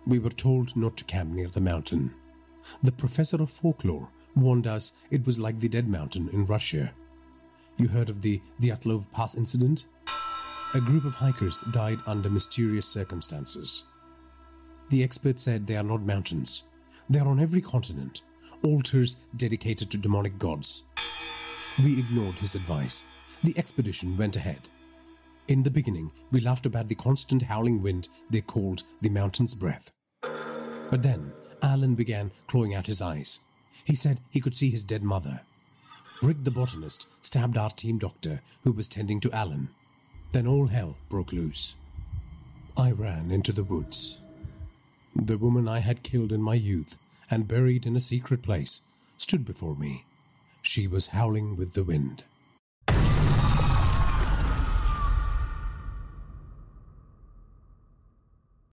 We were told not to camp near the mountain. The professor of folklore warned us it was like the Dead Mountain in Russia. You heard of the Dyatlov Pass incident? A group of hikers died under mysterious circumstances. The expert said they are not mountains. They are on every continent, altars dedicated to demonic gods. We ignored his advice. The expedition went ahead. In the beginning, we laughed about the constant howling wind they called the mountain's breath. But then, Alan began clawing out his eyes. He said he could see his dead mother. Rick the botanist stabbed our team doctor who was tending to Alan. Then all hell broke loose. I ran into the woods. The woman I had killed in my youth and buried in a secret place stood before me. She was howling with the wind.